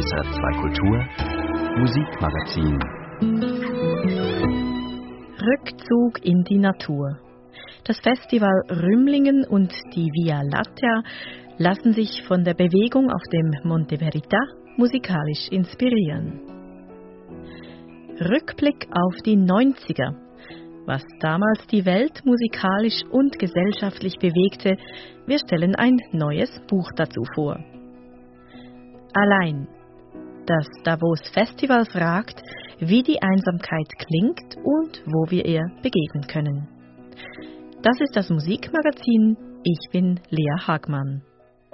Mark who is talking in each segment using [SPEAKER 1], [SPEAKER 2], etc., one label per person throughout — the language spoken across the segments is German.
[SPEAKER 1] SR2 Kultur Musikmagazin.
[SPEAKER 2] Rückzug in die Natur. Das Festival Rümlingen und die Via Lattea lassen sich von der Bewegung auf dem Monte Verità musikalisch inspirieren. Rückblick auf die 90er. Was damals die Welt musikalisch und gesellschaftlich bewegte, wir stellen ein neues Buch dazu vor. Allein. Das Davos Festival fragt, wie die Einsamkeit klingt und wo wir ihr begegnen können. Das ist das Musikmagazin. Ich bin Lea Hagmann.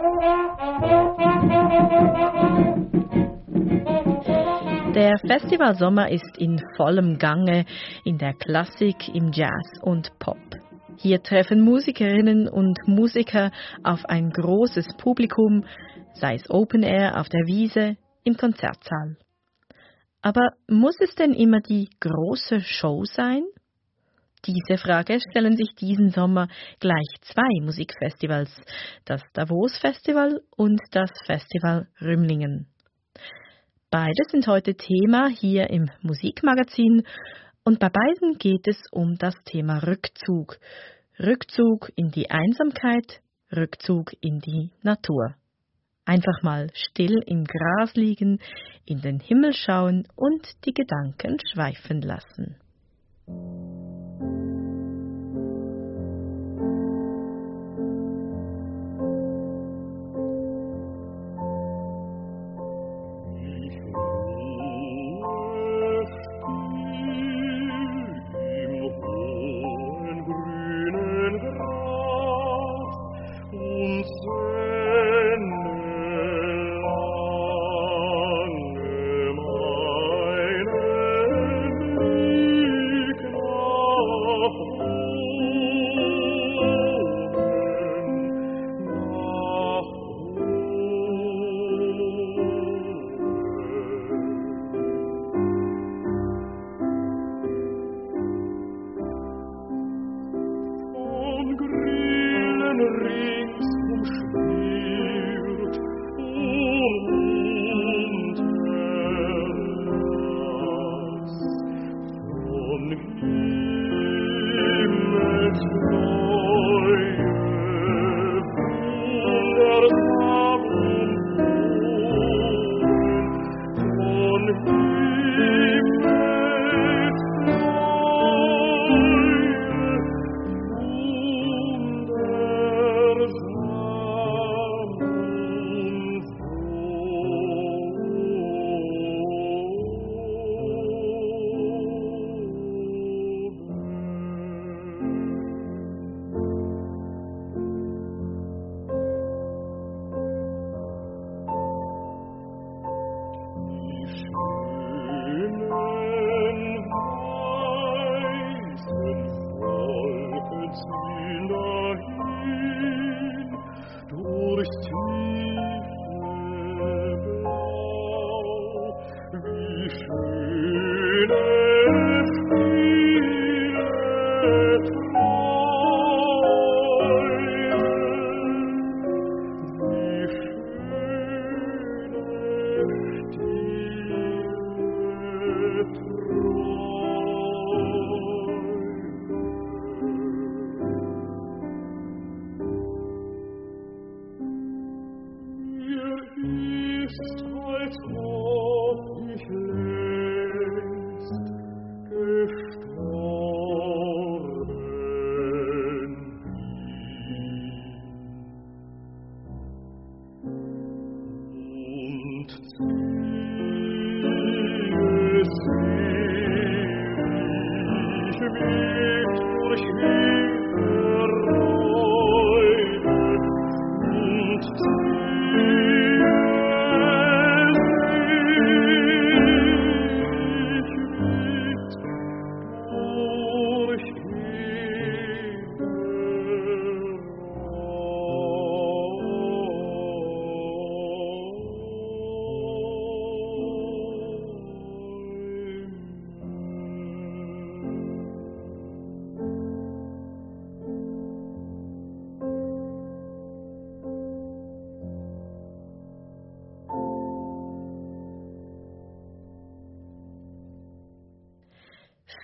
[SPEAKER 2] Der Festivalsommer ist in vollem Gange in der Klassik, im Jazz und Pop. Hier treffen Musikerinnen und Musiker auf ein großes Publikum, sei es Open Air auf der Wiese, im Konzertsaal. Aber muss es denn immer die große Show sein? Diese Frage stellen sich diesen Sommer gleich zwei Musikfestivals, das Davos Festival und das Festival Rümlingen. Beide sind heute Thema hier im Musikmagazin und bei beiden geht es um das Thema Rückzug. Rückzug in die Einsamkeit, Rückzug in die Natur. Einfach mal still im Gras liegen, in den Himmel schauen und die Gedanken schweifen lassen.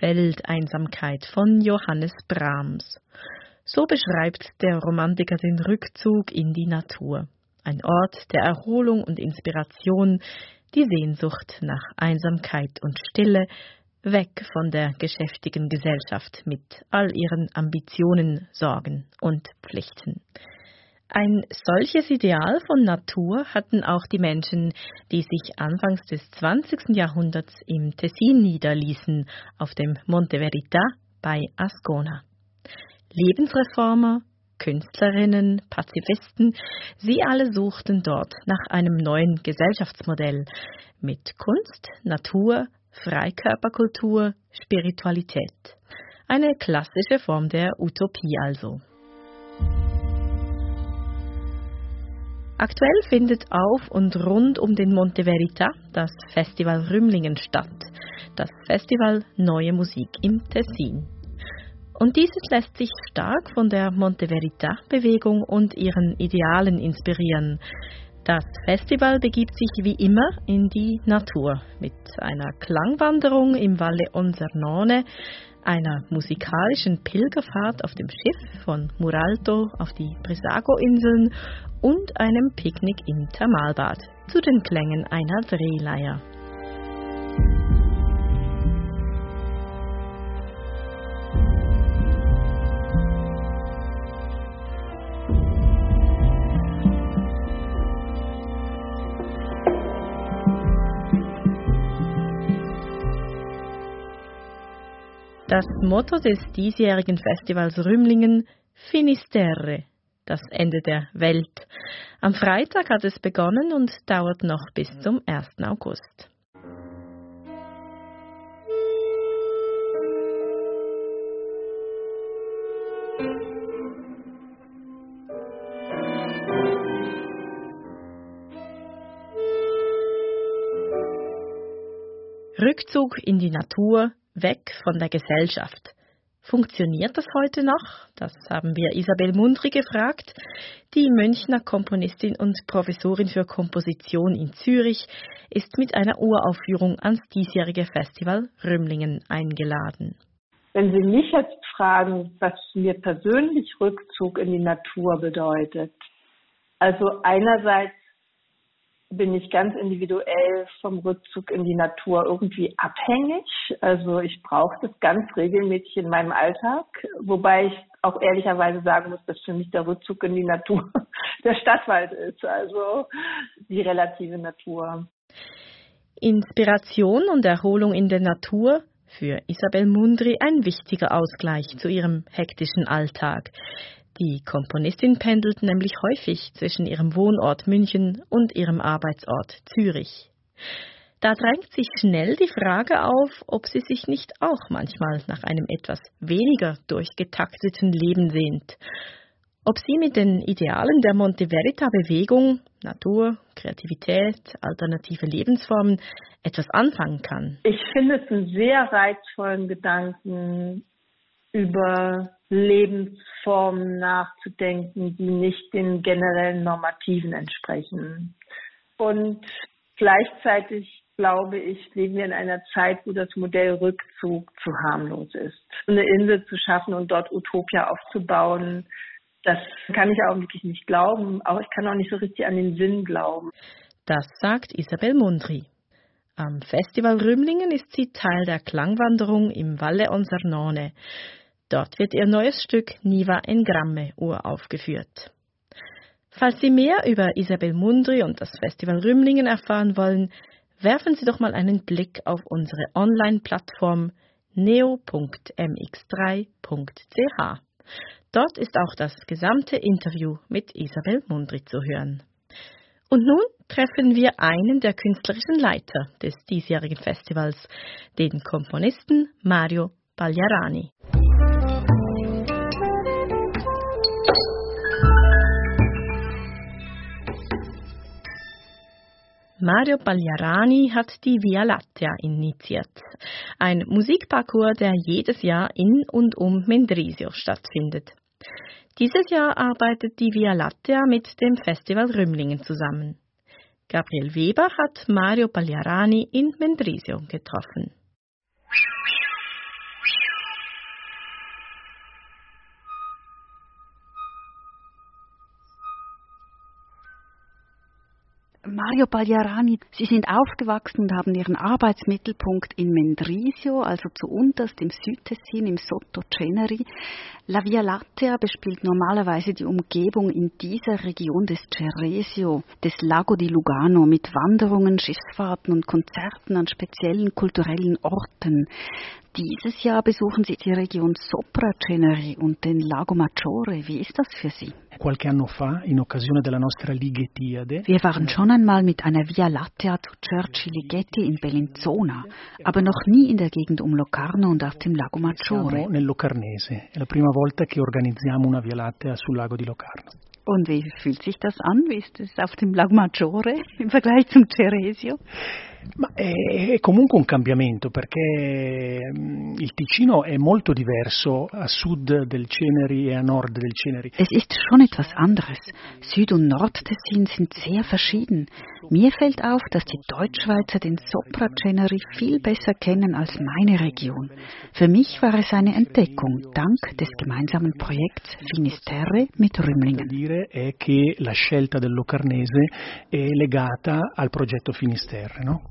[SPEAKER 2] Feldeinsamkeit von Johannes Brahms. So beschreibt der Romantiker den Rückzug in die Natur. Ein Ort der Erholung und Inspiration, die Sehnsucht nach Einsamkeit und Stille, weg von der geschäftigen Gesellschaft mit all ihren Ambitionen, Sorgen und Pflichten. Ein solches Ideal von Natur hatten auch die Menschen, die sich anfangs des 20. Jahrhunderts im Tessin niederließen, auf dem Monte Verità bei Ascona. Lebensreformer, Künstlerinnen, Pazifisten, sie alle suchten dort nach einem neuen Gesellschaftsmodell mit Kunst, Natur, Freikörperkultur, Spiritualität. Eine klassische Form der Utopie also. Aktuell findet auf und rund um den Monte Verità das Festival Rümlingen statt, das Festival Neue Musik im Tessin. Und dieses lässt sich stark von der Monte Verità-Bewegung und ihren Idealen inspirieren. Das Festival begibt sich wie immer in die Natur mit einer Klangwanderung im Valle Onsernone, einer musikalischen Pilgerfahrt auf dem Schiff von Muralto auf die Brissago-Inseln und einem Picknick im Thermalbad zu den Klängen einer Drehleier. Das Motto des diesjährigen Festivals Rümlingen: Finisterre, das Ende der Welt. Am Freitag hat es begonnen und dauert noch bis zum 1. August. Rückzug in die Natur, weg von der Gesellschaft. Funktioniert das heute noch? Das haben wir Isabel Mundry gefragt. Die Münchner Komponistin und Professorin für Komposition in Zürich ist mit einer Uraufführung ans diesjährige Festival Rümlingen eingeladen.
[SPEAKER 3] Wenn Sie mich jetzt fragen, was mir persönlich Rückzug in die Natur bedeutet, also einerseits bin ich ganz individuell vom Rückzug in die Natur irgendwie abhängig. Also ich brauche das ganz regelmäßig in meinem Alltag, wobei ich auch ehrlicherweise sagen muss, dass für mich der Rückzug in die Natur der Stadtwald ist, also die relative Natur.
[SPEAKER 2] Inspiration und Erholung in der Natur, für Isabel Mundry ein wichtiger Ausgleich zu ihrem hektischen Alltag. Die Komponistin pendelt nämlich häufig zwischen ihrem Wohnort München und ihrem Arbeitsort Zürich. Da drängt sich schnell die Frage auf, ob sie sich nicht auch manchmal nach einem etwas weniger durchgetakteten Leben sehnt. Ob sie mit den Idealen der Monte Verità-Bewegung, Natur, Kreativität, alternative Lebensformen etwas anfangen kann.
[SPEAKER 3] Ich finde es einen sehr reizvollen Gedanken, über Lebensformen nachzudenken, die nicht den generellen Normativen entsprechen. Und gleichzeitig, glaube ich, leben wir in einer Zeit, wo das Modell Rückzug zu harmlos ist. Eine Insel zu schaffen und dort Utopia aufzubauen, das kann ich auch wirklich nicht glauben. Auch ich kann auch nicht so richtig an den Sinn glauben.
[SPEAKER 2] Das sagt Isabel Mundry. Am Festival Rümlingen ist sie Teil der Klangwanderung im Valle Onsernone. Dort wird ihr neues Stück Niva en Gramme uraufgeführt. Falls Sie mehr über Isabel Mundry und das Festival Rümlingen erfahren wollen, werfen Sie doch mal einen Blick auf unsere Online-Plattform neo.mx3.ch. Dort ist auch das gesamte Interview mit Isabel Mundry zu hören. Und nun treffen wir einen der künstlerischen Leiter des diesjährigen Festivals, den Komponisten Mario Pagliarani. Mario Pagliarani hat die Via Lattea initiiert, ein Musikparcours, der jedes Jahr in und um Mendrisio stattfindet. Dieses Jahr arbeitet die Via Lattea mit dem Festival Rümlingen zusammen. Gabriel Weber hat Mario Pagliarani in Mendrisio getroffen.
[SPEAKER 4] Mario Pagliarani, Sie sind aufgewachsen und haben Ihren Arbeitsmittelpunkt in Mendrisio, also zuunterst im Südtessin, im Sotto Ceneri. La Via Lattea bespielt normalerweise die Umgebung in dieser Region des Ceresio, des Lago di Lugano, mit Wanderungen, Schiffsfahrten und Konzerten an speziellen kulturellen Orten. Dieses Jahr besuchen Sie die Region Sopra Ceneri und den Lago Maggiore. Wie ist das für Sie?
[SPEAKER 5] Qualche anno fa, in occasione della nostra Lighettiade.
[SPEAKER 4] Wir waren schon einmal mit einer Via Lattea zu Cerci Ligeti in Bellinzona, aber noch nie in der Gegend um Locarno und auf dem Lago Maggiore.
[SPEAKER 5] Siamo nel Locarnese. È la prima volta che organizziamo una Via Lattea sul lago di Locarno.
[SPEAKER 4] Und wie fühlt sich das an? Wie ist es auf dem Lago Maggiore im Vergleich zum Ceresio?
[SPEAKER 5] Ma è comunque un cambiamento, perché il Ticino è molto diverso a sud del Ceneri e a nord del Ceneri.
[SPEAKER 4] Es ist schon etwas anderes. Süd- und Nordtessin sind sehr verschieden. Mir fällt auf, dass die Deutschschweizer den Sopra Ceneri viel besser kennen als meine Region. Für mich war es eine Entdeckung, dank des gemeinsamen Projekts Finisterre mit Rümlingen.
[SPEAKER 5] Dire è che la scelta del Locarnese è legata al progetto Finisterre, no?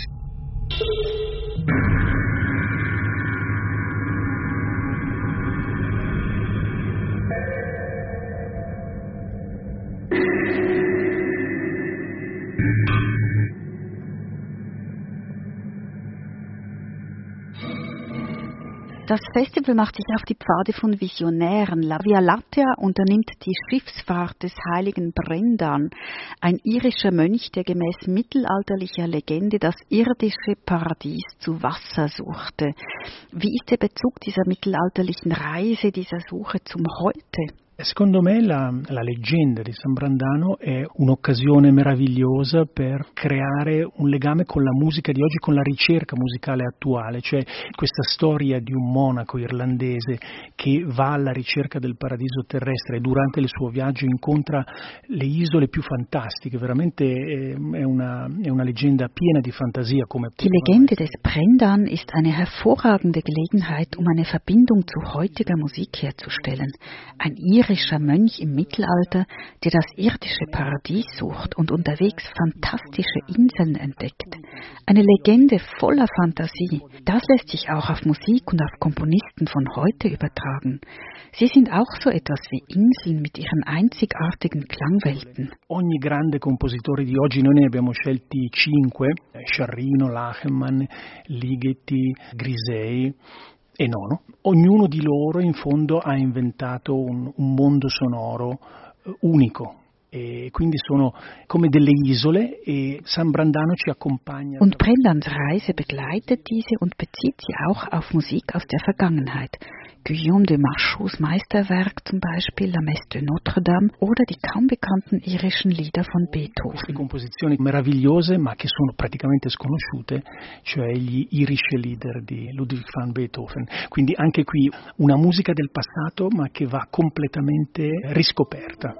[SPEAKER 4] Das Festival macht sich auf die Pfade von Visionären. La Via Lattea unternimmt die Schiffsfahrt des heiligen Brendan, ein irischer Mönch, der gemäß mittelalterlicher Legende das irdische Paradies zu Wasser suchte. Wie ist der Bezug dieser mittelalterlichen Reise, dieser Suche zum Heute?
[SPEAKER 5] Secondo me la leggenda di San Brandano è un'occasione meravigliosa per creare un legame con la musica di oggi, con la ricerca musicale attuale, cioè questa storia di un monaco irlandese che va alla ricerca del paradiso terrestre e durante il suo viaggio incontra le isole più fantastiche, veramente è una leggenda piena di fantasia.
[SPEAKER 4] Die Legende des Brendan ist eine hervorragende Gelegenheit, um eine Verbindung zu heutiger Musik herzustellen. Ein irischer Mönch im Mittelalter, der das irdische Paradies sucht und unterwegs fantastische Inseln entdeckt. Eine Legende voller Fantasie. Das lässt sich auch auf Musik und auf Komponisten von heute übertragen. Sie sind auch so etwas wie Inseln mit ihren einzigartigen Klangwelten.
[SPEAKER 5] Ogni grande compositore di oggi, noi ne abbiamo scelti 5, Sciarrino, Lachenmann, Ligeti, Grisei e Nono. Ognuno di loro in fondo ha inventato un mondo sonoro unico. E quindi sono come delle isole e San Brandano ci accompagna.
[SPEAKER 4] Und Brendans Reise begleitet diese und bezieht sie auch auf Musik aus der Vergangenheit. Guillaume de Machaut's Meisterwerk zum Beispiel, La Messe de Notre-Dame oder die kaum bekannten irischen Lieder von Beethoven.
[SPEAKER 5] Queste composizioni meravigliose ma che sono praticamente sconosciute, cioè gli Irish Lieder di Ludwig van Beethoven. Quindi anche qui una musica del passato ma che va completamente riscoperta.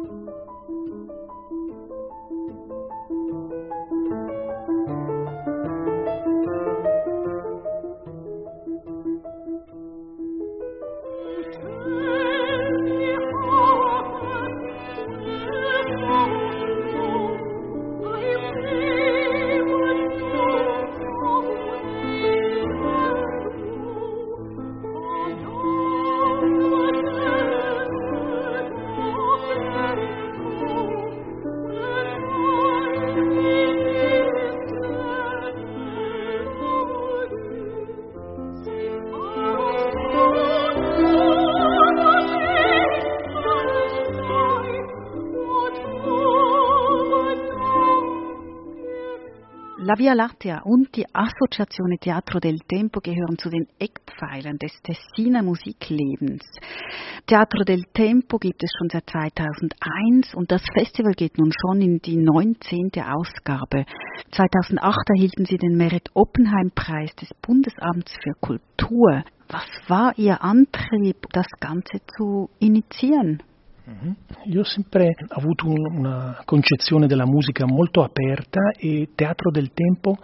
[SPEAKER 4] La Via Lattea und die Associazione Teatro del Tempo gehören zu den Eckpfeilern des Tessiner Musiklebens. Teatro del Tempo gibt es schon seit 2001 und das Festival geht nun schon in die 19. Ausgabe. 2008 erhielten sie den Merit-Oppenheim-Preis des Bundesamts für Kultur. Was war Ihr Antrieb, das Ganze zu initiieren?
[SPEAKER 5] Io ho sempre avuto una concezione della musica molto aperta e Teatro del Tempo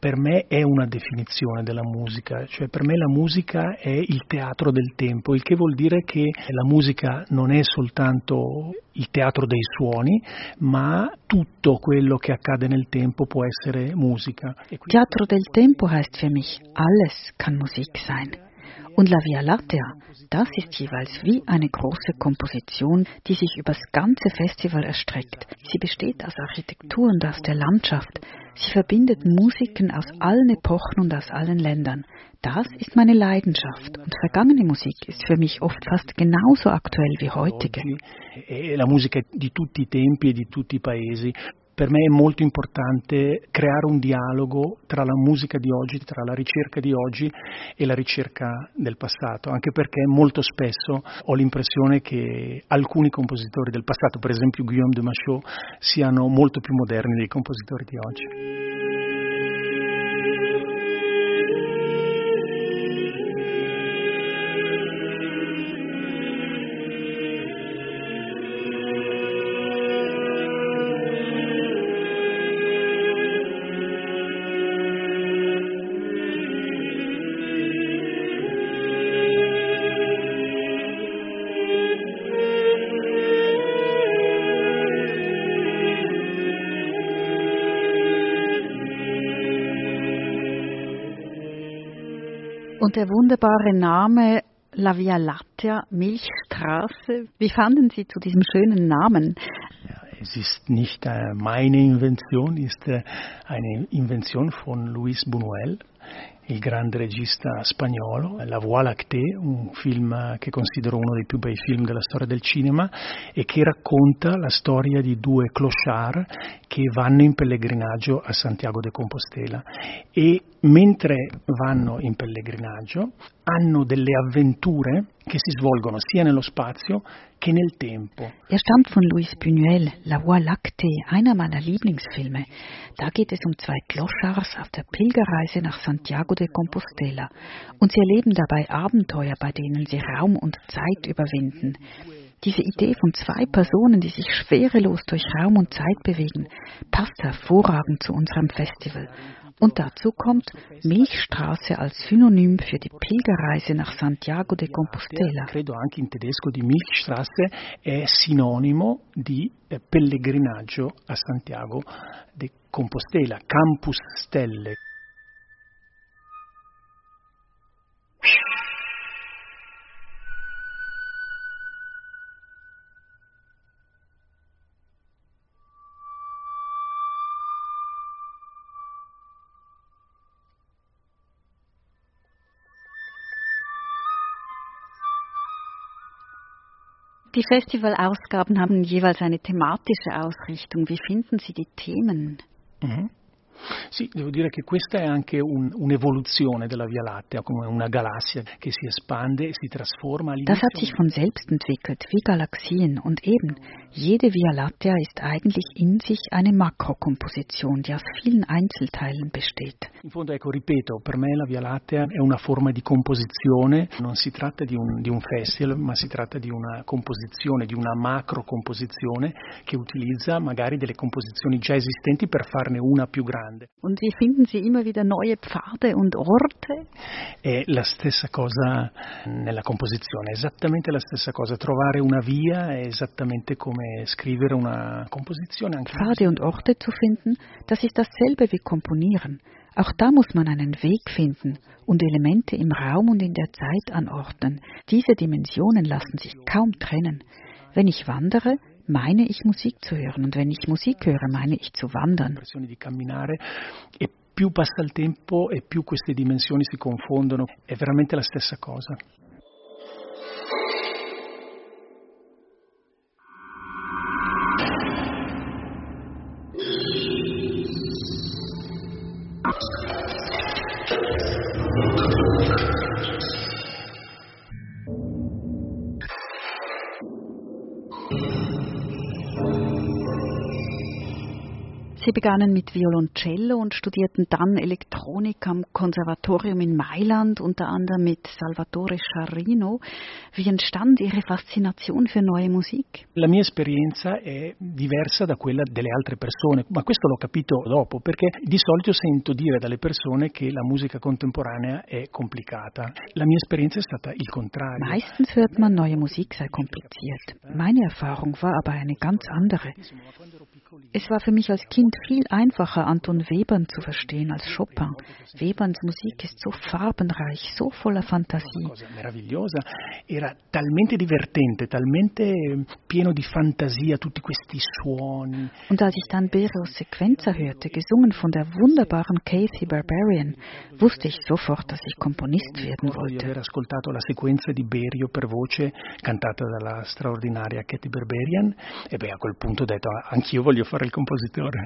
[SPEAKER 5] per me è una definizione della musica, cioè per me la musica è il teatro del tempo, il che vuol dire che la musica non è soltanto il teatro dei suoni, ma tutto quello che accade nel tempo può essere musica.
[SPEAKER 4] Teatro del Tempo heißt für mich, alles kann Musik sein. Und La Via Lattea, das ist jeweils wie eine große Komposition, die sich übers ganze Festival erstreckt. Sie besteht aus Architektur und aus der Landschaft. Sie verbindet Musiken aus allen Epochen und aus allen Ländern. Das ist meine Leidenschaft. Und vergangene Musik ist für mich oft fast genauso aktuell wie heutige.
[SPEAKER 5] La musica di tutti i tempi e di tutti i paesi. Per me è molto importante creare un dialogo tra la musica di oggi, tra la ricerca di oggi e la ricerca del passato, anche perché molto spesso ho l'impressione che alcuni compositori del passato, per esempio Guillaume de Machaut, siano molto più moderni dei compositori di oggi.
[SPEAKER 4] Und der wunderbare Name La Via Lattea, Milchstraße, wie fanden Sie zu diesem schönen Namen?
[SPEAKER 5] Ja, es ist nicht meine Invention, es ist eine Invention von Luis Buñuel, il grande regista spagnolo. La Voie lactée, un film che considero uno dei più bei film della storia del cinema e che racconta la storia di due clochard che vanno in pellegrinaggio a Santiago de Compostela e mentre vanno in pellegrinaggio hanno delle avventure che si svolgono sia nello spazio che nel tempo.
[SPEAKER 4] Stammt von Luis Buñuel, La Voie lactée, einer meiner Lieblingsfilme. Da geht es um zwei Clochards auf der Pilgerreise nach Santiago de Compostela und sie erleben dabei Abenteuer, bei denen sie Raum und Zeit überwinden. Diese Idee von zwei Personen, die sich schwerelos durch Raum und Zeit bewegen, passt hervorragend zu unserem Festival. Und dazu kommt Milchstraße als Synonym für die Pilgerreise nach Santiago de Compostela.
[SPEAKER 5] Credo anche in tedesco di Milchstraße è sinonimo di pellegrinaggio a Santiago de Compostela, Campus Stelle.
[SPEAKER 4] Die Festivalausgaben haben jeweils eine thematische Ausrichtung. Wie finden Sie die Themen?
[SPEAKER 5] Sì, devo dire che questa è anche un'evoluzione della Via Lattea, come una galassia che si espande e si trasforma.
[SPEAKER 4] Das hat sich von selbst entwickelt, wie Galaxien. Und eben, jede Via Lattea ist eigentlich in sich eine Makrokomposition, die aus vielen Einzelteilen besteht.
[SPEAKER 5] In fondo, ecco, ripeto, per me la Via Lattea è una forma di composizione, non si tratta di un festival, ma si tratta di una composizione, di una macrocomposizione che utilizza magari delle composizioni già esistenti per farne una più grande.
[SPEAKER 4] Und wie finden Sie immer wieder neue Pfade und Orte?
[SPEAKER 5] È la stessa cosa nella composizione, è esattamente la stessa cosa. Trovare una via è esattamente come scrivere una composizione. Anche
[SPEAKER 4] Pfade und Orte zu finden, das ist dasselbe wie komponieren. Auch da muss man einen Weg finden und Elemente im Raum und in der Zeit anordnen. Diese Dimensionen lassen sich kaum trennen. Wenn ich wandere, meine ich Musik zu hören und wenn ich Musik höre, meine ich zu wandern.
[SPEAKER 5] Di camminare e più passa il tempo e più queste dimensioni si confondono, è veramente la stessa cosa.
[SPEAKER 4] Sie begannen mit Violoncello und studierten dann Elektronik am Konservatorium in Mailand, unter anderem mit Salvatore Sciarrino. Wie entstand Ihre Fascinazione für neue Musik?
[SPEAKER 5] La mia esperienza è diversa da quella delle altre persone, ma questo l'ho capito dopo, perché di solito sento dire dalle persone che la musica contemporanea è complicata. La mia esperienza è stata il contrario.
[SPEAKER 4] Meistens hört man, neue Musik sei kompliziert. Meine Erfahrung war aber eine ganz andere. Es war für mich als Kind viel einfacher, Anton Webern zu verstehen als Chopin. Weberns Musik ist so farbenreich, so voller Fantasie.
[SPEAKER 5] Meravigliosa, era talmente divertente, talmente pieno di fantasia, tutti questi suoni.
[SPEAKER 4] Und als ich dann Berrios Sequenza hörte, gesungen von der wunderbaren Kathy Barbarian, wusste ich sofort, dass ich Komponist werden wollte.
[SPEAKER 5] Di aver ascoltato la sequenza di Berio per voce cantata dalla straordinaria Kathy Barbarian e a quel punto ho detto anch'io voglio fare il compositore.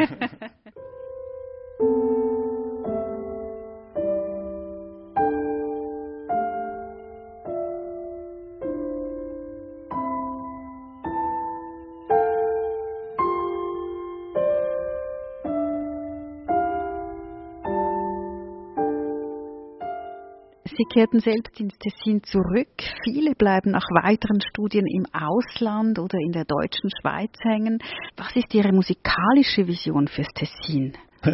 [SPEAKER 4] Sie kehrten selbst ins Tessin zurück. Viele bleiben nach weiteren Studien im Ausland oder in der deutschen Schweiz hängen. Was ist Ihre musikalische Vision fürs Tessin?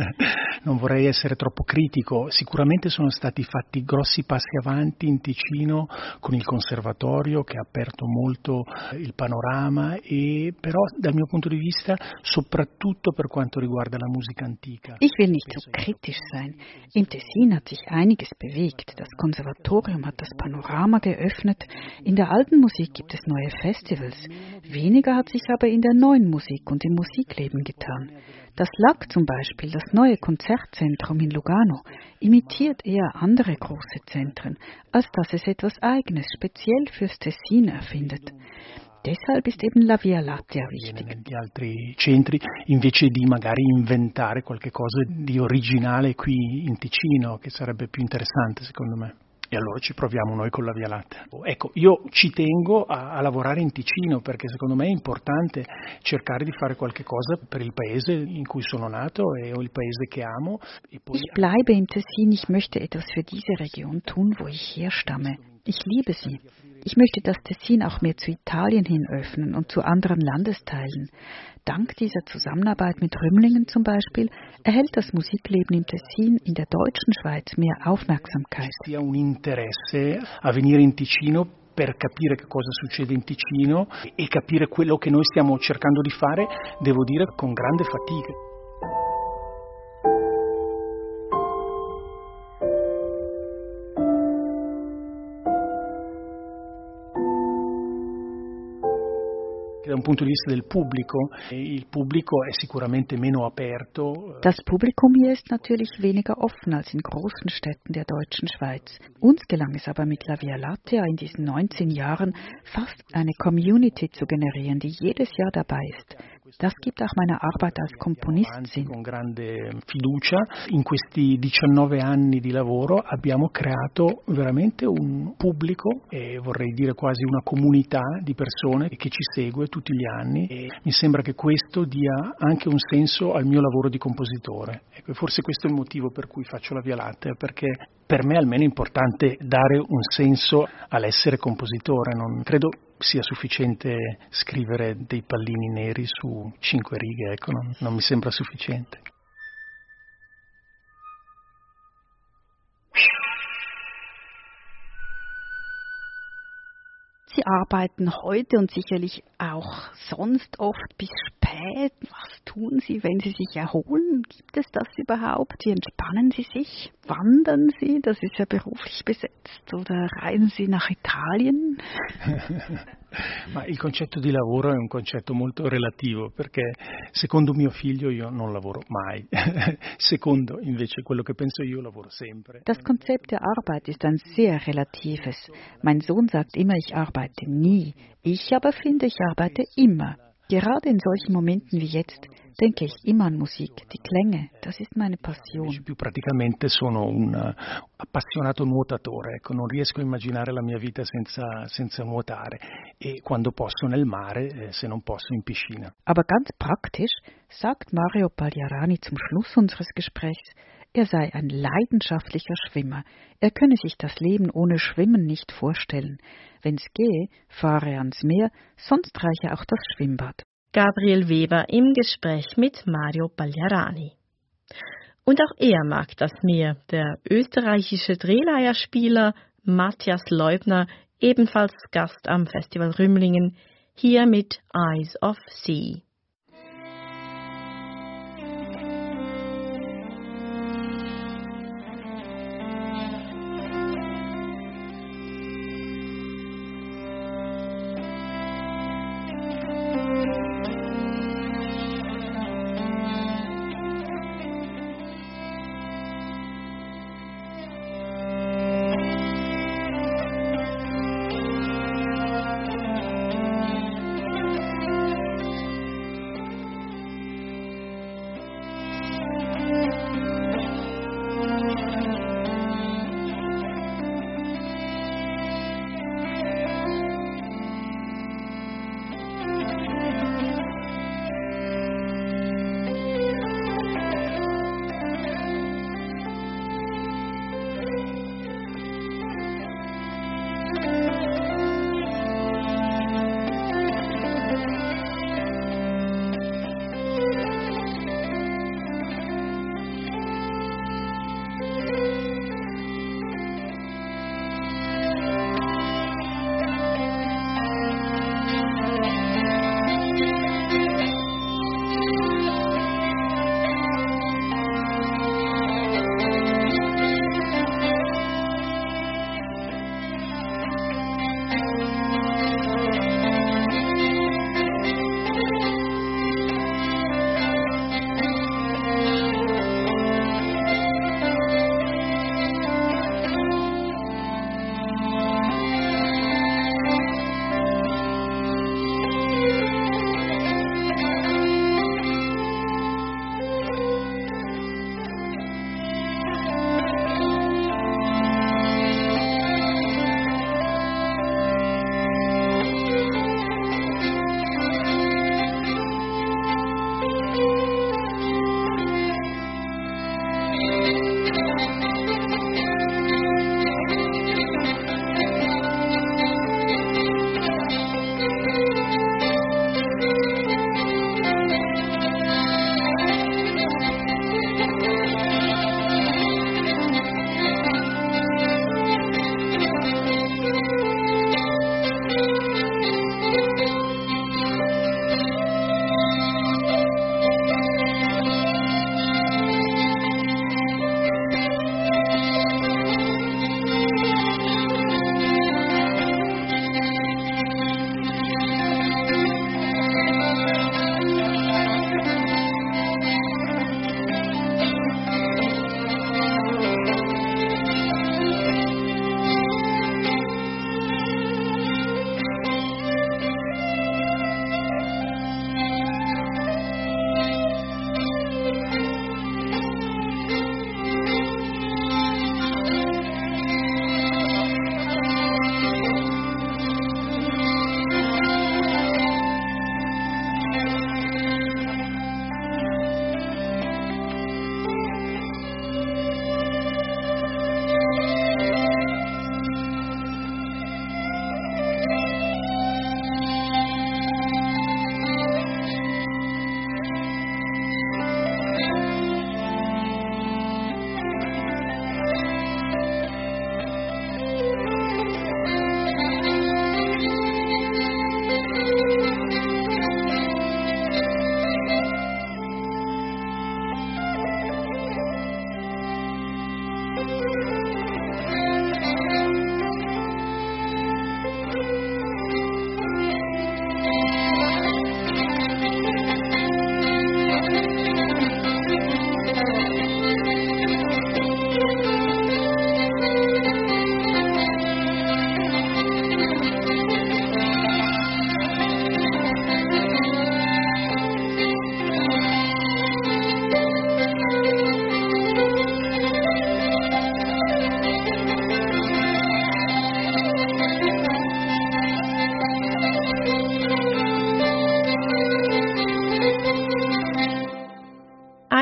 [SPEAKER 5] Non vorrei essere troppo critico, sicuramente sono stati fatti grossi passi avanti in Ticino con il conservatorio che ha aperto molto il panorama e però dal mio punto di vista soprattutto per quanto riguarda la musica antica.
[SPEAKER 4] Ich will nicht so kritisch sein. Im Tessin hat sich einiges bewegt. Das Konservatorium hat das Panorama geöffnet. In der alten Musik gibt es neue Festivals. Weniger hat sich aber in der neuen Musik und im Musikleben getan. Das LAC zum Beispiel, das neue Konzertzentrum in Lugano, imitiert eher andere große Zentren, als dass es etwas Eigenes speziell fürs Tessin erfindet. Deshalb ist eben La Via Lattea wichtig.
[SPEAKER 5] Negli altri centri, invece di magari inventare qualche cosa di originale qui in Ticino, che sarebbe più interessante secondo me. E allora ci proviamo noi con la Via Lattea. Ecco, io ci tengo a lavorare in Ticino perché secondo me è importante cercare di fare qualche cosa per il paese in cui sono nato e il paese che amo. E poi...
[SPEAKER 4] Ich bleibe in Tessin, ich möchte etwas für diese Region tun, wo ich herstamme. Ich liebe sie. Ich möchte das Tessin auch mehr zu Italien hin öffnen und zu anderen Landesteilen. Dank dieser Zusammenarbeit mit Rümlingen zum Beispiel erhält das Musikleben im Tessin in der deutschen Schweiz mehr Aufmerksamkeit.
[SPEAKER 5] Ci sia un interesse a venire in Ticino per capire che cosa succede in Ticino e capire quello che noi stiamo cercando di fare, devo dire, con grande fatica. Da un punto di vista del pubblico, il pubblico è sicuramente meno aperto.
[SPEAKER 4] Das Publikum hier ist natürlich weniger offen als in großen Städten der deutschen Schweiz. Uns gelang es aber mit La Via Lattea in diesen 19 Jahren fast eine Community zu generieren, die jedes Jahr dabei ist. Das gibt auch meiner Arbeit als Komponist Sinn.
[SPEAKER 5] Con grande fiducia, in questi 19 anni di lavoro abbiamo creato veramente un pubblico e vorrei dire quasi una comunità di persone che ci segue tutti gli anni e mi sembra che questo dia anche un senso al mio lavoro di compositore. Ecco, forse questo è il motivo per cui faccio la Via Lattea, perché per me almeno è importante dare un senso all'essere compositore, non credo sia sufficiente scrivere dei pallini neri su 5 righe, ecco, non mi sembra sufficiente.
[SPEAKER 4] Sie arbeiten heute und sicherlich auch sonst oft bis spät. Was tun Sie, wenn Sie sich erholen? Gibt es das überhaupt? Wie entspannen Sie sich? Wandern Sie? Das ist ja beruflich besetzt. Oder reisen Sie nach Italien?
[SPEAKER 5] Ma il concetto di lavoro è un concetto molto relativo, perché secondo mio figlio io non lavoro mai. Secondo invece quello che penso io lavoro sempre.
[SPEAKER 4] Das Konzept der Arbeit ist ein sehr relatives. Mein Sohn sagt immer, ich arbeite nie. Ich aber finde, ich arbeite immer. Gerade in solchen Momenten wie jetzt denke ich immer an Musik, die Klänge, das ist meine Passione.
[SPEAKER 5] Più praticamente sono un appassionato nuotatore, ecco, non riesco a immaginare la mia vita senza nuotare e quando posso nel mare, se non posso in piscina.
[SPEAKER 4] Aber ganz praktisch sagt Mario Pagliarani zum Schluss unseres Gesprächs, er sei ein leidenschaftlicher Schwimmer. Er könne sich das Leben ohne Schwimmen nicht vorstellen. Wenn's gehe, fahre er ans Meer, sonst reiche auch das Schwimmbad.
[SPEAKER 2] Gabriel Weber im Gespräch mit Mario Pagliarani. Und auch er mag das Meer, der österreichische Drehleierspieler Matthias Leubner, ebenfalls Gast am Festival Rümlingen, hier mit Eyes of Sea.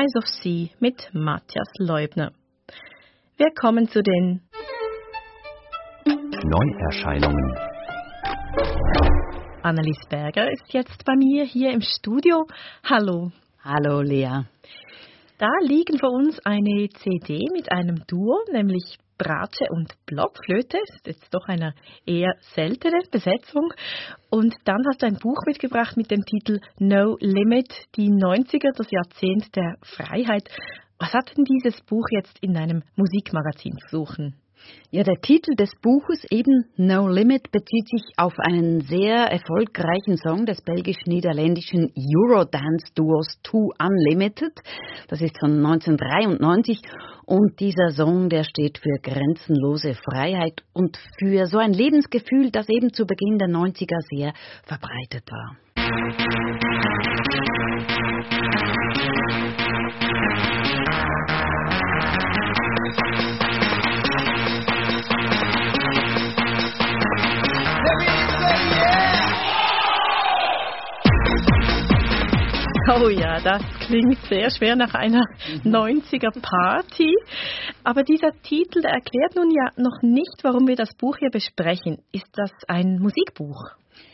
[SPEAKER 2] Eyes of Sea mit Matthias Leubner. Wir kommen zu den
[SPEAKER 1] Neuerscheinungen.
[SPEAKER 2] Annelies Berger ist jetzt bei mir hier im Studio. Hallo.
[SPEAKER 6] Hallo Lea.
[SPEAKER 2] Da liegen vor uns eine CD mit einem Duo, nämlich Bratsche und Blockflöte. Das ist jetzt doch eine eher seltene Besetzung. Und dann hast du ein Buch mitgebracht mit dem Titel No Limit, die 90er, das Jahrzehnt der Freiheit. Was hat denn dieses Buch jetzt in einem Musikmagazin zu suchen?
[SPEAKER 6] Ja, der Titel des Buches, eben No Limit, bezieht sich auf einen sehr erfolgreichen Song des belgisch-niederländischen Eurodance-Duos Two Unlimited. Das ist von 1993 und dieser Song, der steht für grenzenlose Freiheit und für so ein Lebensgefühl, das eben zu Beginn der 90er sehr verbreitet war.
[SPEAKER 2] Oh ja, das klingt sehr schwer nach einer 90er-Party. Aber dieser Titel, der erklärt nun ja noch nicht, warum wir das Buch hier besprechen. Ist das ein Musikbuch?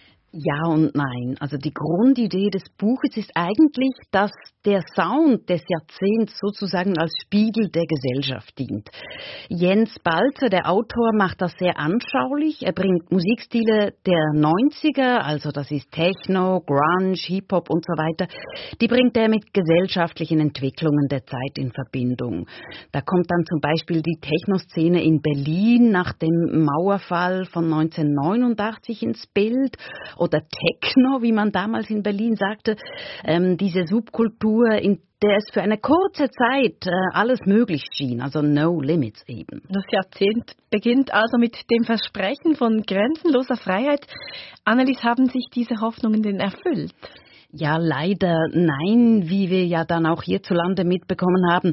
[SPEAKER 6] Ja und nein. Also die Grundidee des Buches ist eigentlich, dass der Sound des Jahrzehnts sozusagen als Spiegel der Gesellschaft dient. Jens Balzer, der Autor, macht das sehr anschaulich. Er bringt Musikstile der 90er, also das ist Techno, Grunge, Hip-Hop und so weiter, die bringt er mit gesellschaftlichen Entwicklungen der Zeit in Verbindung. Da kommt dann zum Beispiel die Techno-Szene in Berlin nach dem Mauerfall von 1989 ins Bild oder Techno, wie man damals in Berlin sagte, diese Subkultur, in der es für eine kurze Zeit alles möglich schien, also No Limits eben.
[SPEAKER 2] Das Jahrzehnt beginnt also mit dem Versprechen von grenzenloser Freiheit. Annelies, haben sich diese Hoffnungen denn erfüllt?
[SPEAKER 6] Ja, leider nein, wie wir ja dann auch hierzulande mitbekommen haben.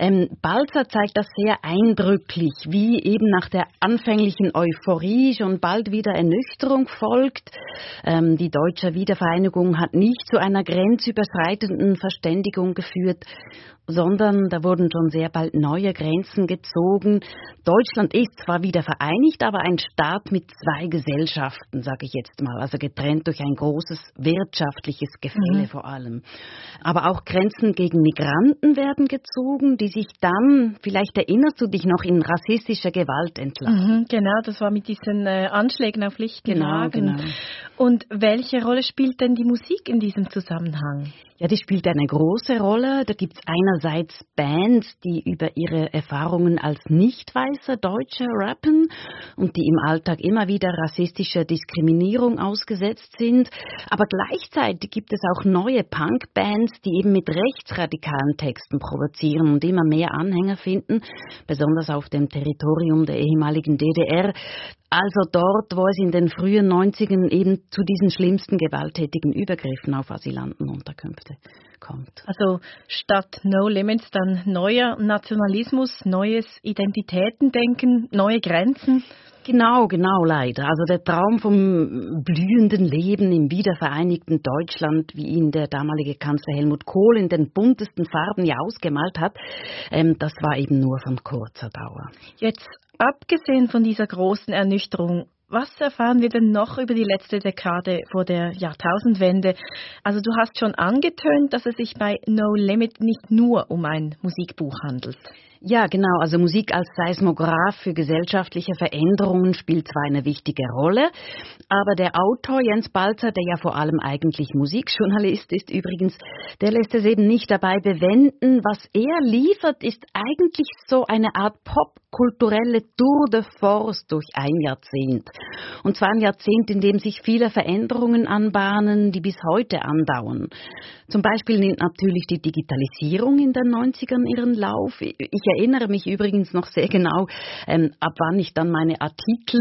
[SPEAKER 6] Balzer zeigt das sehr eindrücklich, wie eben nach der anfänglichen Euphorie schon bald wieder Ernüchterung folgt. Die deutsche Wiedervereinigung hat nicht zu einer grenzüberschreitenden Verständigung geführt, sondern da wurden schon sehr bald neue Grenzen gezogen. Deutschland ist zwar wieder vereinigt, aber ein Staat mit zwei Gesellschaften, sage ich jetzt mal, also getrennt durch ein großes wirtschaftliches Gefälle vor allem. Aber auch Grenzen gegen Migranten werden gezogen, die sich dann, vielleicht erinnerst du dich noch, in rassistische Gewalt entlassen.
[SPEAKER 2] Genau, das war mit diesen Anschlägen auf Lichtenhagen.
[SPEAKER 6] Genau.
[SPEAKER 2] Und welche Rolle spielt denn die Musik in diesem Zusammenhang?
[SPEAKER 6] Ja, die spielt eine große Rolle. Da gibt es einerseits Bands, die über ihre Erfahrungen als nicht-weiße Deutsche rappen und die im Alltag immer wieder rassistischer Diskriminierung ausgesetzt sind. Aber gleichzeitig gibt es auch neue Punk-Bands, die eben mit rechtsradikalen Texten provozieren und immer mehr Anhänger finden, besonders auf dem Territorium der ehemaligen DDR. Also dort, wo es in den frühen 90ern eben zu diesen schlimmsten gewalttätigen Übergriffen auf Asylantenunterkünfte kommt.
[SPEAKER 2] Also statt No Limits dann neuer Nationalismus, neues Identitätendenken, neue Grenzen?
[SPEAKER 6] Genau, leider. Also der Traum vom blühenden Leben im wiedervereinigten Deutschland, wie ihn der damalige Kanzler Helmut Kohl in den buntesten Farben ja ausgemalt hat, das war eben nur von kurzer Dauer.
[SPEAKER 2] Jetzt abgesehen von dieser großen Ernüchterung, was erfahren wir denn noch über die letzte Dekade vor der Jahrtausendwende? Also du hast schon angetönt, dass es sich bei No Limit nicht nur um ein Musikbuch handelt.
[SPEAKER 6] Ja, genau. Also Musik als Seismograph für gesellschaftliche Veränderungen spielt zwar eine wichtige Rolle, aber der Autor Jens Balzer, der ja vor allem eigentlich Musikjournalist ist übrigens, der lässt es eben nicht dabei bewenden. Was er liefert, ist eigentlich so eine Art popkulturelle Tour de Force durch ein Jahrzehnt. Und zwar ein Jahrzehnt, in dem sich viele Veränderungen anbahnen, die bis heute andauern. Zum Beispiel nimmt natürlich die Digitalisierung in den 90ern ihren Lauf. Ich erinnere mich übrigens noch sehr genau, ab wann ich dann meine Artikel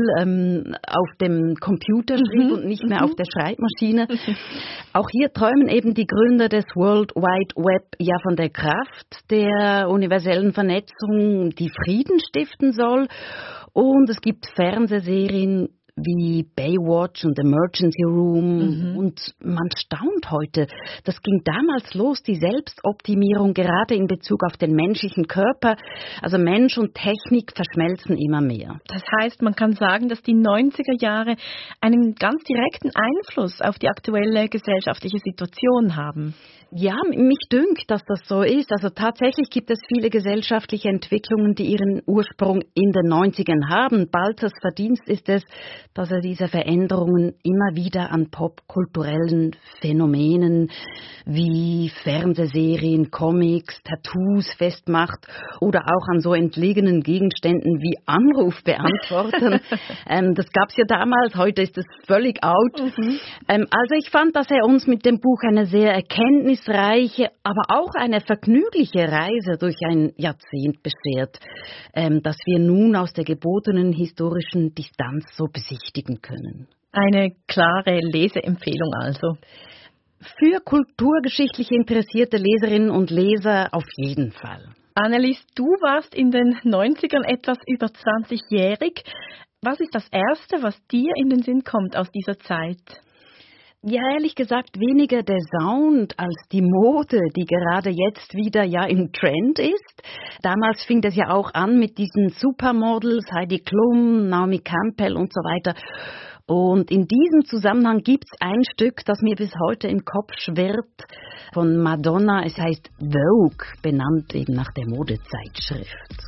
[SPEAKER 6] auf dem Computer schrieb und nicht mehr auf der Schreibmaschine. Auch hier träumen eben die Gründer des World Wide Web ja von der Kraft der universellen Vernetzung, die Frieden stiften soll. Und es gibt Fernsehserien wie Baywatch und Emergency Room. Und man staunt heute. Das ging damals los, die Selbstoptimierung, gerade in Bezug auf den menschlichen Körper. Also Mensch und Technik verschmelzen immer mehr.
[SPEAKER 2] Das heißt, man kann sagen, dass die 90er Jahre einen ganz direkten Einfluss auf die aktuelle gesellschaftliche Situation haben.
[SPEAKER 6] Ja, mich dünkt, dass das so ist. Also tatsächlich gibt es viele gesellschaftliche Entwicklungen, die ihren Ursprung in den 90ern haben. Balzers Verdienst ist es, dass er diese Veränderungen immer wieder an popkulturellen Phänomenen wie Fernsehserien, Comics, Tattoos festmacht oder auch an so entlegenen Gegenständen wie Anrufbeantwortern. Das gab es ja damals, heute ist es völlig out. Also ich fand, dass er uns mit dem Buch eine sehr erkenntnisreiche, aber auch eine vergnügliche Reise durch ein Jahrzehnt beschert, das wir nun aus der gebotenen historischen Distanz so besichtigen können.
[SPEAKER 2] Eine klare Leseempfehlung also.
[SPEAKER 6] Für kulturgeschichtlich interessierte Leserinnen und Leser auf jeden Fall.
[SPEAKER 2] Annelies, du warst in den 90ern etwas über 20-jährig. Was ist das Erste, was dir in den Sinn kommt aus dieser Zeit?
[SPEAKER 6] Ja, ehrlich gesagt, weniger der Sound als die Mode, die gerade jetzt wieder im Trend ist. Damals fing das ja auch an mit diesen Supermodels, Heidi Klum, Naomi Campbell und so weiter. Und in diesem Zusammenhang gibt's ein Stück, das mir bis heute im Kopf schwirrt, von Madonna. Es heißt Vogue, benannt eben nach der Modezeitschrift.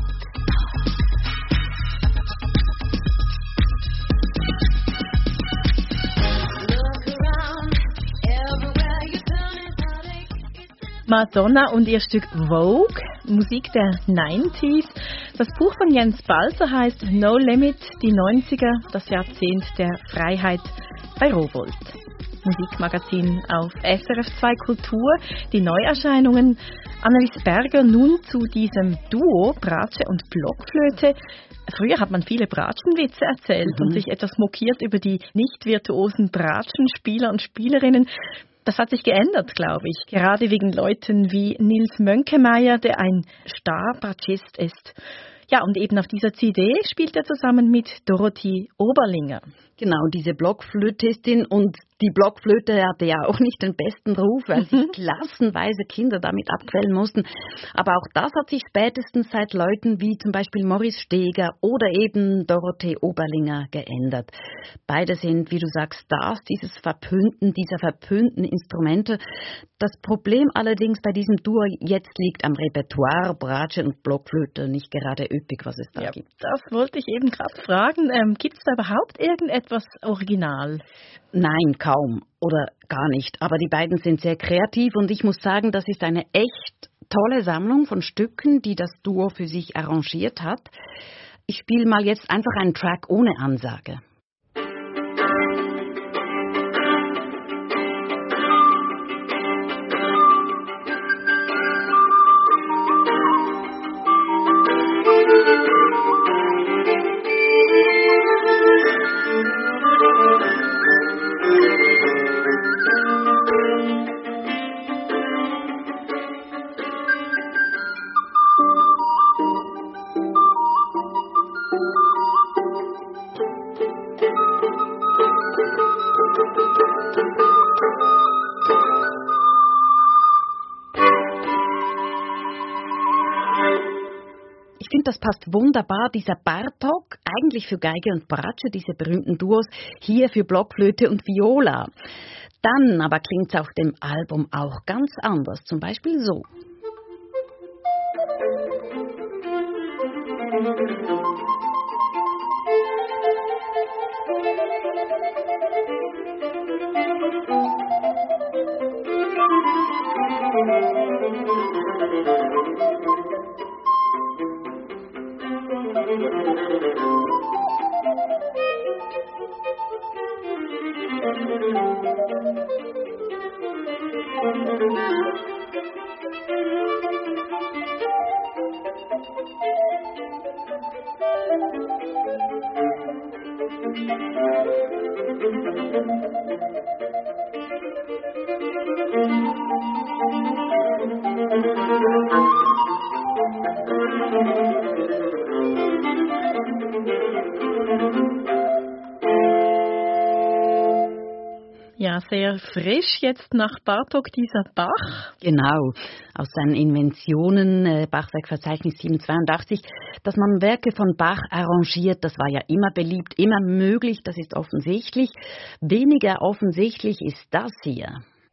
[SPEAKER 2] Madonna und ihr Stück Vogue, Musik der 90s. Das Buch von Jens Balzer heißt No Limit, die 90er, das Jahrzehnt der Freiheit bei Rowohlt. Musikmagazin auf SRF 2 Kultur, die Neuerscheinungen. Annelies Berger nun zu diesem Duo Bratsche und Blockflöte. Früher hat man viele Bratschenwitze erzählt und sich etwas mokiert über die nicht virtuosen Bratschenspieler und Spielerinnen. Das hat sich geändert, glaube ich. Gerade wegen Leuten wie Nils Mönkemeyer, der ein Star-Bratschist ist. Ja, und eben auf dieser CD spielt er zusammen mit Dorothee Oberlinger.
[SPEAKER 6] Genau, diese Blockflötistin, und die Blockflöte hatte ja auch nicht den besten Ruf, weil sich klassenweise Kinder damit abquälen mussten. Aber auch das hat sich spätestens seit Leuten wie zum Beispiel Maurice Steger oder eben Dorothee Oberlinger geändert. Beide sind, wie du sagst, Stars dieser verpönten Instrumente. Das Problem allerdings bei diesem Duo jetzt liegt am Repertoire, Bratsche und Blockflöte, nicht gerade üppig, was es da gibt.
[SPEAKER 2] Das wollte ich eben gerade fragen. Gibt es da überhaupt irgendetwas Original?
[SPEAKER 6] Nein, kaum oder gar nicht. Aber die beiden sind sehr kreativ und ich muss sagen, das ist eine echt tolle Sammlung von Stücken, die das Duo für sich arrangiert hat. Ich spiele mal jetzt einfach einen Track ohne Ansage. Das passt wunderbar, dieser Bartók, eigentlich für Geige und Bratsche, diese berühmten Duos, hier für Blockflöte und Viola. Dann aber klingt es auf dem Album auch ganz anders, zum Beispiel so.
[SPEAKER 2] Ja, sehr frisch jetzt nach Bartók dieser Bach.
[SPEAKER 6] Genau, aus seinen Inventionen, Bachwerkverzeichnis 782, dass man Werke von Bach arrangiert, das war ja immer beliebt, immer möglich, das ist offensichtlich. Weniger offensichtlich ist das hier.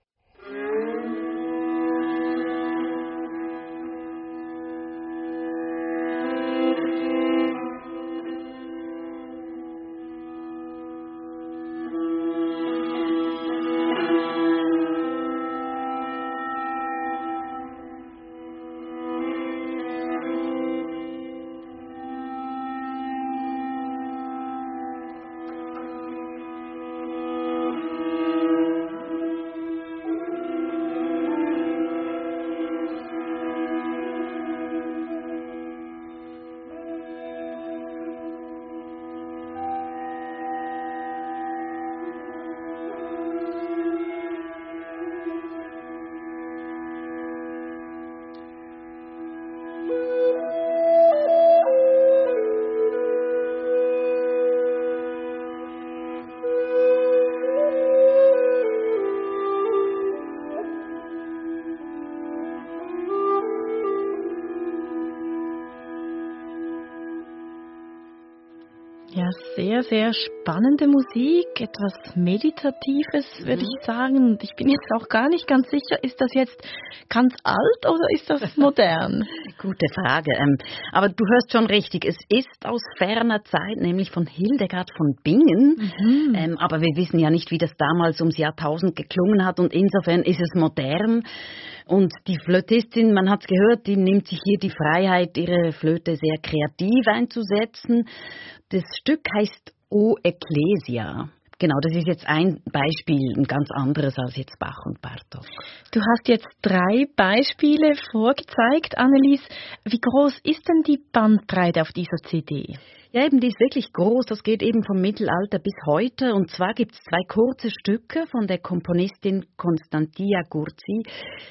[SPEAKER 2] Ja, sehr, sehr spannende Musik, etwas Meditatives, würde ich sagen. Und ich bin jetzt auch gar nicht ganz sicher, ist das jetzt ganz alt oder ist das modern?
[SPEAKER 6] Gute Frage. Aber du hörst schon richtig, es ist aus ferner Zeit, nämlich von Hildegard von Bingen. Mhm. Aber wir wissen ja nicht, wie das damals ums Jahrtausend geklungen hat und insofern ist es modern. Und die Flötistin, man hat es gehört, die nimmt sich hier die Freiheit, ihre Flöte sehr kreativ einzusetzen. Das Stück heißt O Ecclesia. Genau, das ist jetzt ein Beispiel, ein ganz anderes als jetzt Bach und Bartók.
[SPEAKER 2] Du hast jetzt 3 Beispiele vorgezeigt, Annelies. Wie groß ist denn die Bandbreite auf dieser CD?
[SPEAKER 6] Ja, eben, die ist wirklich groß. Das geht eben vom Mittelalter bis heute. Und zwar gibt es 2 kurze Stücke von der Komponistin Constantia Gurzi.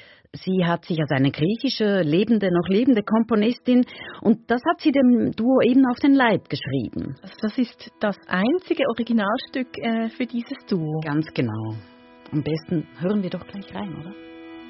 [SPEAKER 6] Sie hat sich als eine griechische, noch lebende Komponistin und das hat sie dem Duo eben auf den Leib geschrieben.
[SPEAKER 2] Also das ist das einzige Originalstück für dieses Duo.
[SPEAKER 6] Ganz genau. Am besten hören wir doch gleich rein, oder?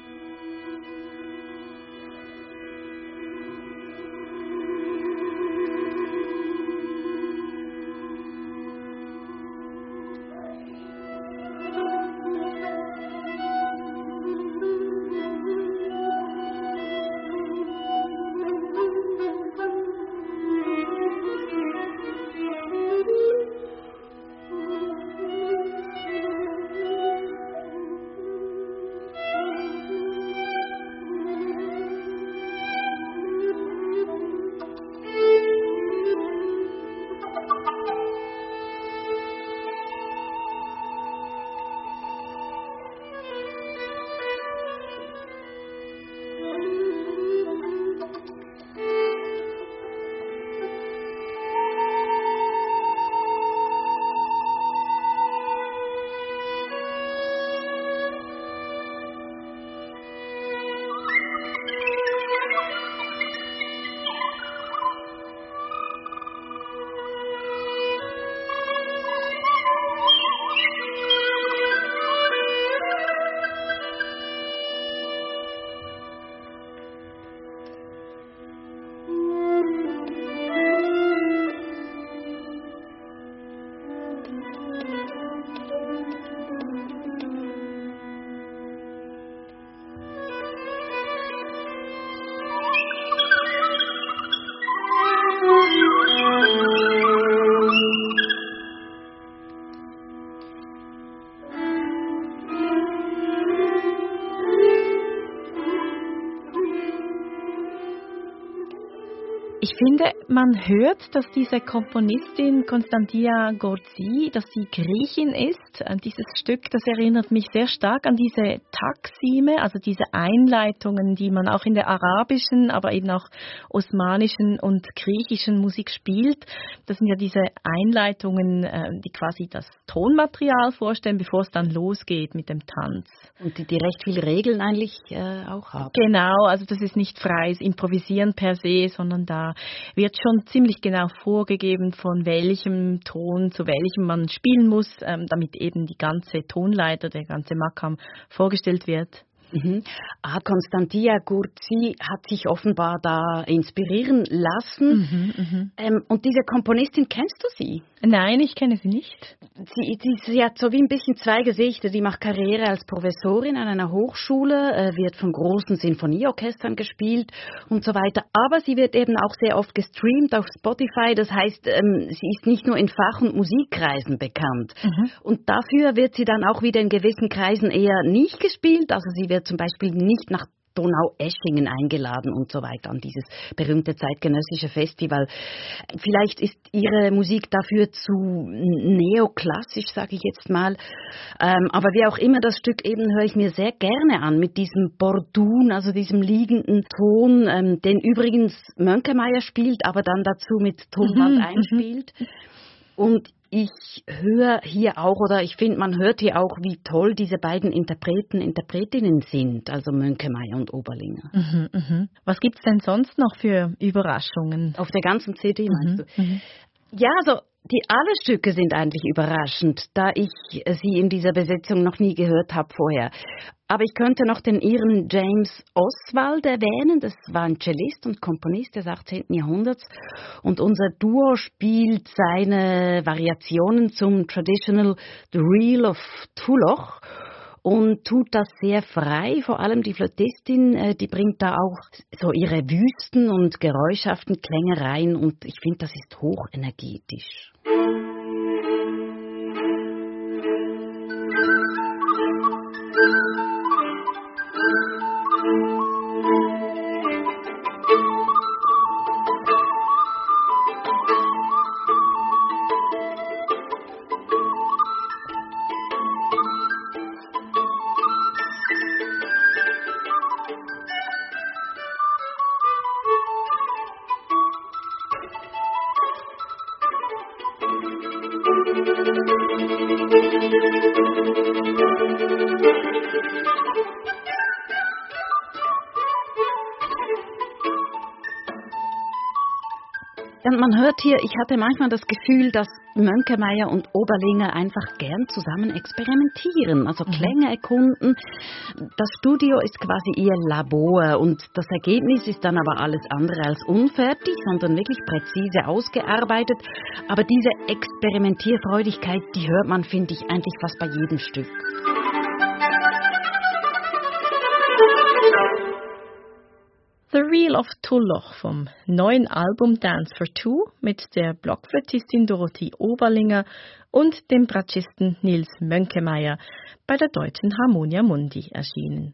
[SPEAKER 2] Ich finde, man hört, dass diese Komponistin Constantia Gurzi, dass sie Griechin ist. Dieses Stück, das erinnert mich sehr stark an diese Taksime, also diese Einleitungen, die man auch in der arabischen, aber eben auch osmanischen und griechischen Musik spielt. Das sind ja diese Einleitungen, die quasi das Tonmaterial vorstellen, bevor es dann losgeht mit dem Tanz.
[SPEAKER 6] Und die recht viele Regeln eigentlich auch haben.
[SPEAKER 2] Genau, also das ist nicht freies Improvisieren per se, sondern da wird schon ziemlich genau vorgegeben, von welchem Ton zu welchem man spielen muss, damit eben die ganze Tonleiter, der ganze Makam vorgestellt wird.
[SPEAKER 6] Mhm. Konstantia Gurzi hat sich offenbar da inspirieren lassen. Und diese Komponistin, kennst du sie?
[SPEAKER 2] Nein, ich kenne sie nicht.
[SPEAKER 6] Sie hat so wie ein bisschen zwei Gesichter. Die macht Karriere als Professorin an einer Hochschule, wird von großen Sinfonieorchestern gespielt und so weiter. Aber sie wird eben auch sehr oft gestreamt auf Spotify. Das heißt, sie ist nicht nur in Fach- und Musikkreisen bekannt. Und dafür wird sie dann auch wieder in gewissen Kreisen eher nicht gespielt. Also sie wird zum Beispiel nicht nach Donaueschingen eingeladen und so weiter an dieses berühmte zeitgenössische Festival. Vielleicht ist ihre Musik dafür zu neoklassisch, sage ich jetzt mal. Aber wie auch immer, das Stück eben höre ich mir sehr gerne an mit diesem Bordun, also diesem liegenden Ton, den übrigens Mönkemeyer spielt, aber dann dazu mit Tonband einspielt. Und ich höre hier auch, oder ich finde, man hört hier auch, wie toll diese beiden Interpretinnen sind, also Mönkemeyer und Oberlinger.
[SPEAKER 2] Was gibt es denn sonst noch für Überraschungen?
[SPEAKER 6] Auf der ganzen CD meinst du? Ja, also alle Stücke sind eigentlich überraschend, da ich sie in dieser Besetzung noch nie gehört habe vorher. Aber ich könnte noch den Iren James Oswald erwähnen. Das war ein Cellist und Komponist des 18. Jahrhunderts. Und unser Duo spielt seine Variationen zum Traditional The Reel of Tuloch und tut das sehr frei. Vor allem die Flötistin, die bringt da auch so ihre wüsten und geräuschhaften Klänge rein. Und ich finde, das ist hochenergetisch. Man hört hier, ich hatte manchmal das Gefühl, dass Mönkemeyer und Oberlinger einfach gern zusammen experimentieren, also Klänge erkunden. Das Studio ist quasi ihr Labor und das Ergebnis ist dann aber alles andere als unfertig, sondern wirklich präzise ausgearbeitet. Aber diese Experimentierfreudigkeit, die hört man, finde ich, eigentlich fast bei jedem Stück.
[SPEAKER 2] The Reel of Tuloch vom neuen Album Dance for Two mit der Blockflötistin Dorothee Oberlinger und dem Bratschisten Nils Mönkemeyer bei der Deutschen Harmonia Mundi erschienen.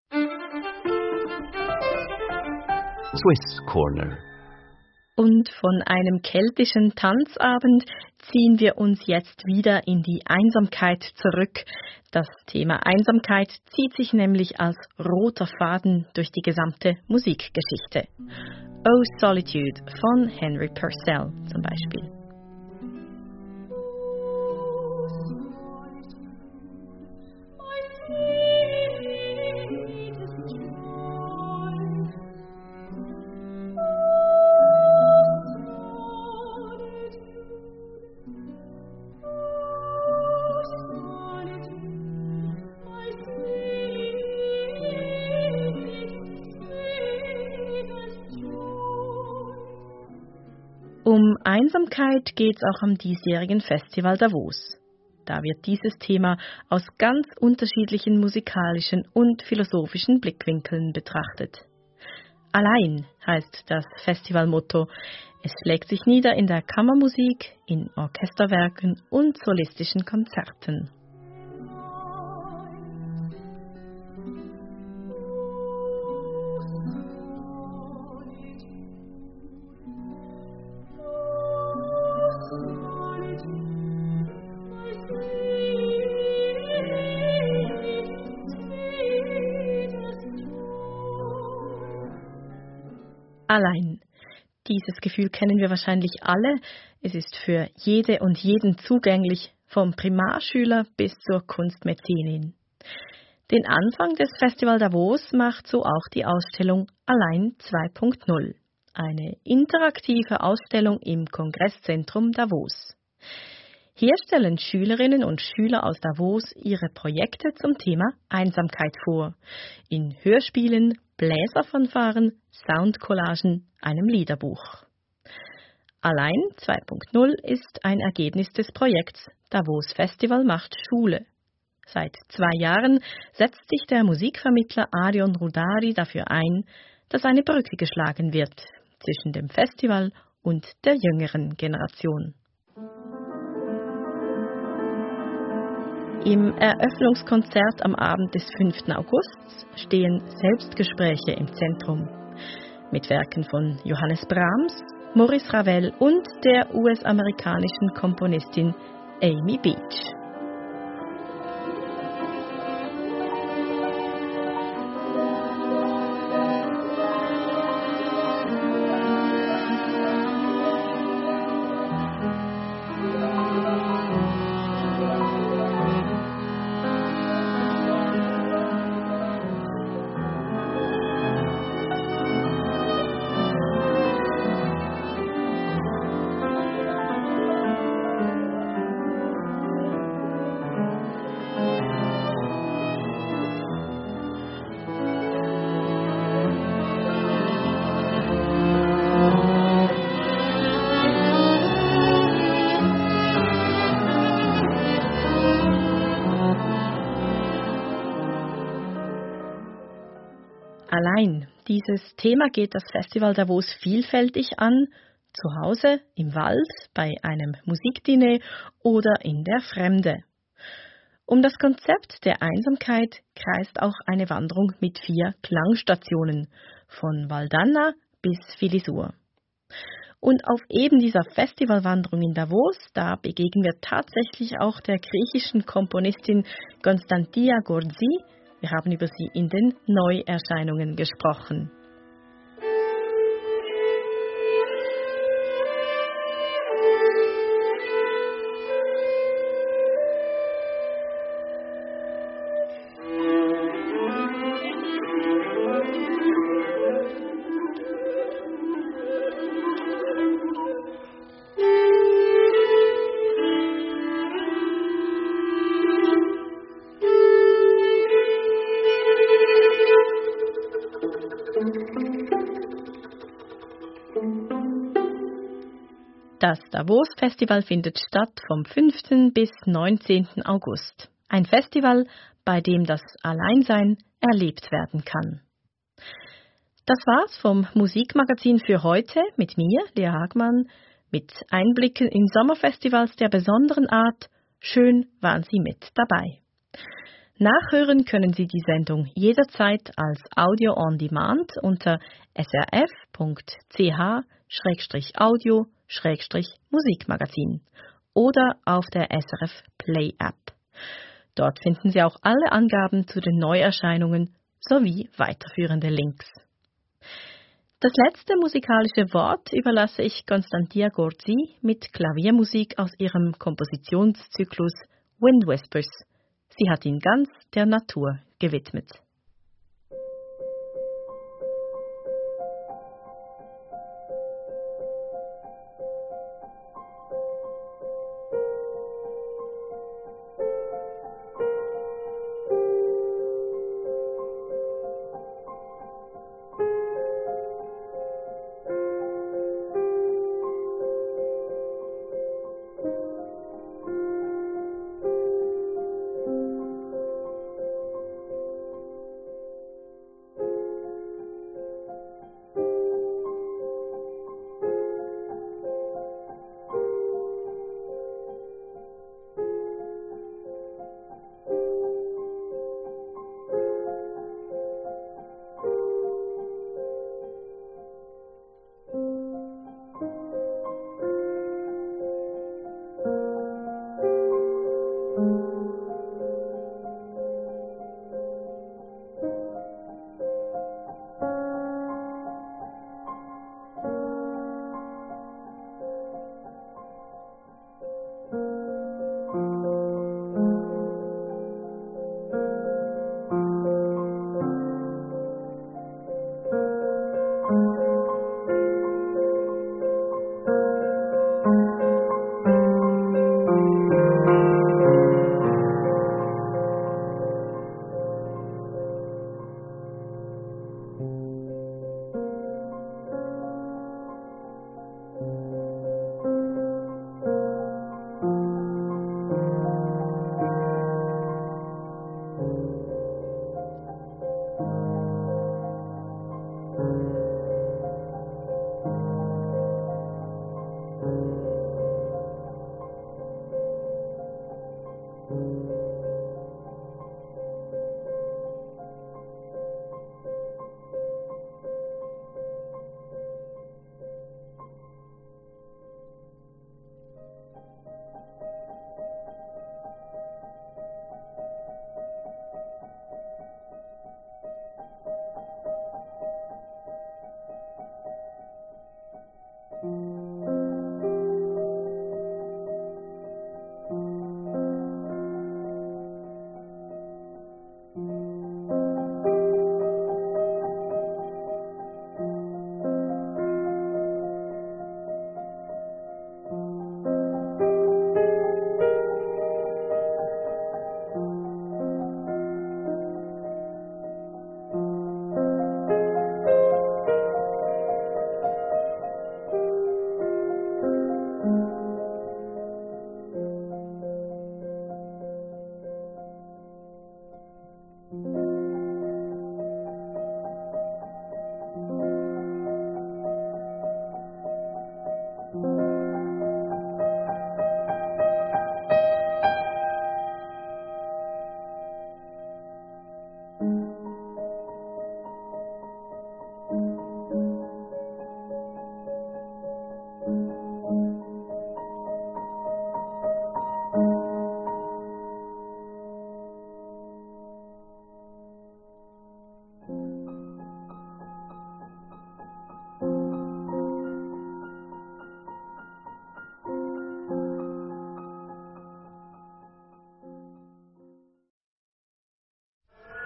[SPEAKER 1] Swiss Corner.
[SPEAKER 2] Und von einem keltischen Tanzabend ziehen wir uns jetzt wieder in die Einsamkeit zurück. Das Thema Einsamkeit zieht sich nämlich als roter Faden durch die gesamte Musikgeschichte. Oh Solitude von Henry Purcell zum Beispiel. Um Einsamkeit geht es auch am diesjährigen Festival Davos. Da wird dieses Thema aus ganz unterschiedlichen musikalischen und philosophischen Blickwinkeln betrachtet. Allein heißt das Festivalmotto. Es schlägt sich nieder in der Kammermusik, in Orchesterwerken und solistischen Konzerten. Allein. Dieses Gefühl kennen wir wahrscheinlich alle. Es ist für jede und jeden zugänglich, vom Primarschüler bis zur Kunstmäzenin. Den Anfang des Festival Davos macht so auch die Ausstellung Allein 2.0. eine interaktive Ausstellung im Kongresszentrum Davos. Hier stellen Schülerinnen und Schüler aus Davos ihre Projekte zum Thema Einsamkeit vor, in Hörspielen, Bläserfanfaren, Soundcollagen, einem Liederbuch. Allein 2.0 ist ein Ergebnis des Projekts Davos Festival macht Schule. Seit 2 Jahren setzt sich der Musikvermittler Arion Rudari dafür ein, dass eine Brücke geschlagen wird zwischen dem Festival und der jüngeren Generation. Im Eröffnungskonzert am Abend des 5. August stehen Selbstgespräche im Zentrum. Mit Werken von Johannes Brahms, Maurice Ravel und der US-amerikanischen Komponistin Amy Beach. Allein dieses Thema geht das Festival Davos vielfältig an, zu Hause, im Wald, bei einem Musikdiner oder in der Fremde. Um das Konzept der Einsamkeit kreist auch eine Wanderung mit 4 Klangstationen, von Valdanna bis Filisur. Und auf eben dieser Festivalwanderung in Davos, da begegnen wir tatsächlich auch der griechischen Komponistin Konstantia Gorzi. Wir haben über sie in den Neuerscheinungen gesprochen. Das Davos Festival findet statt vom 5. bis 19. August. Ein Festival, bei dem das Alleinsein erlebt werden kann. Das war's vom Musikmagazin für heute mit mir, Lea Hagmann, mit Einblicken in Sommerfestivals der besonderen Art. Schön waren Sie mit dabei. Nachhören können Sie die Sendung jederzeit als Audio on Demand unter srf.ch/audio/Musikmagazin oder auf der SRF Play App. Dort finden Sie auch alle Angaben zu den Neuerscheinungen sowie weiterführende Links. Das letzte musikalische Wort überlasse ich Konstantia Gorzi mit Klaviermusik aus ihrem Kompositionszyklus Wind Whispers. Sie hat ihn ganz der Natur gewidmet.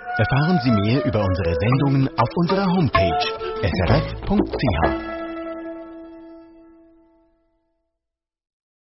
[SPEAKER 7] Erfahren Sie mehr über unsere Sendungen auf unserer Homepage srf.ch.